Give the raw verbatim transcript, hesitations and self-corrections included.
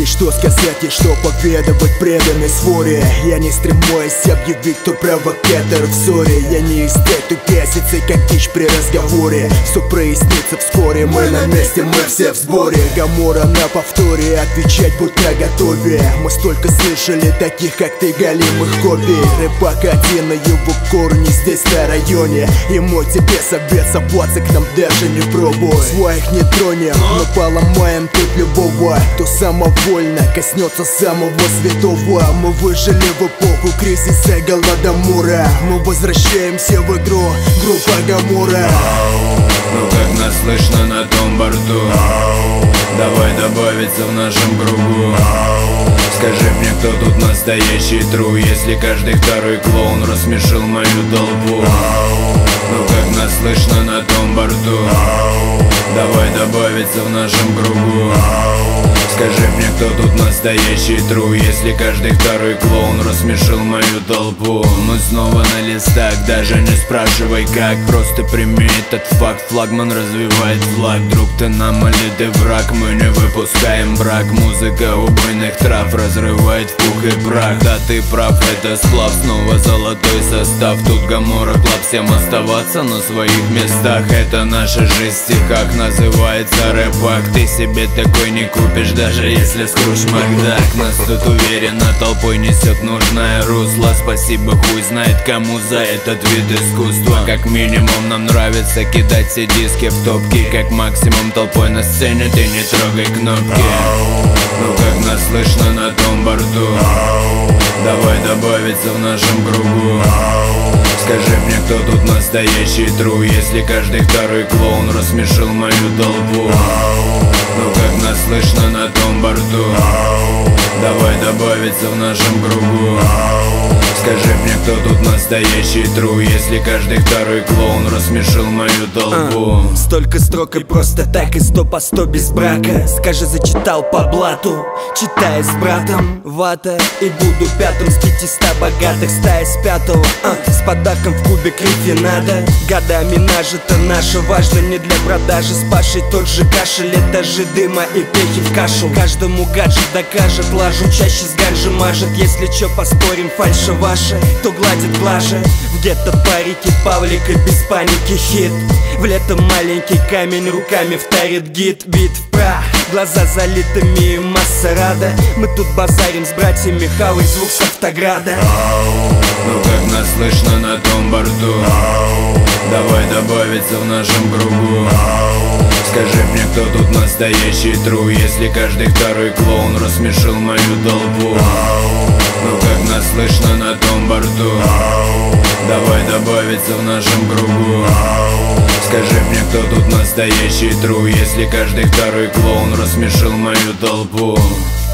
есть что сказать и что поведать преданной своре. Я не стремусь объявить, кто провокатор в ссоре. Я не из тех, кто бесится, как дичь при разговоре. Все прояснится вскоре, мы на месте, мы все в сборе. Гамора на повторе, отвечать будь наготове. Мы столько слышали таких, как ты, галимых копий. Рыбак один, на его корни здесь на районе. И мой тебе совет, соваться к нам даже не пробуй. Своих не тронем, но поломаем тут любого, кто самовольно коснется самого святого. Мы выжили в эпоху кризиса Голодомора. Мы возвращаемся в игру, группа Гамора. Ну как нас слышно на том борту? Давай добавиться в нашем кругу. Скажи мне, кто тут настоящий тру, если каждый второй клоун рассмешил мою толпу? Ну как нас слышно на том борту? Давай добавиться в нашем кругу. Скажи мне, кто тут настоящий тру, если каждый второй клоун рассмешил мою толпу? Мы снова на листах, даже не спрашивай как, просто прими этот факт. Флагман развивает флаг, друг ты нам или ты враг. Мы не выпускаем брак, музыка убойных трав разрывает в пух и прах. Да ты прав, это сплав, снова золотой состав. Тут Гамора Клаб, всем оставаться на своих местах. Это наша жизнь в стихах, называется рэпак. Ты себе такой не купишь, даже если Скрудж Макдак. Нас тут уверенно толпой несет нужное русло. Спасибо хуй знает кому за этот вид искусства. Как минимум нам нравится кидать все диски в топки. Как максимум толпой на сцене ты не трогай кнопки. Ну как нас слышно на том борту? Давай добавиться в нашем кругу. Скажи мне, кто тут настоящий тру, если каждый второй клоун рассмешил мою толпу? Ну как нас слышно на том борту? Давай добавиться в нашем кругу. Скажи мне, кто тут настоящий тру, если каждый второй клоун рассмешил мою толпу? а, Столько строк и просто так, и сто по сто без брака. Скажи, зачитал по блату, читая с братом. Вата и буду пятым с пятиста богатых, стая с пятого а, с подарком в кубик рефинада. Годами нажито наше, важно не для продажи. С Пашей тот же кашель, этажи дыма и пехи в кашу. Каждому гаджет докажет, лажу чаще с ганжи мажет. Если чё, поспорим, фальша ваша, кто гладит глаже. В гетто парики, Павлик и без паники хит. В лето маленький камень руками вторит гид. Бит в прах, глаза залитыми и масса рада. Мы тут базарим с братьями, хавай звук с автограда. Ну как нас слышно на том борту? Давай добавиться в нашем кругу. Скажи мне, кто тут настоящий тру, если каждый второй клоун рассмешил мою толпу? Ну как нас слышно на том борту? Давай добавиться в нашем кругу. Скажи мне, кто тут настоящий тру, если каждый второй клоун рассмешил мою толпу?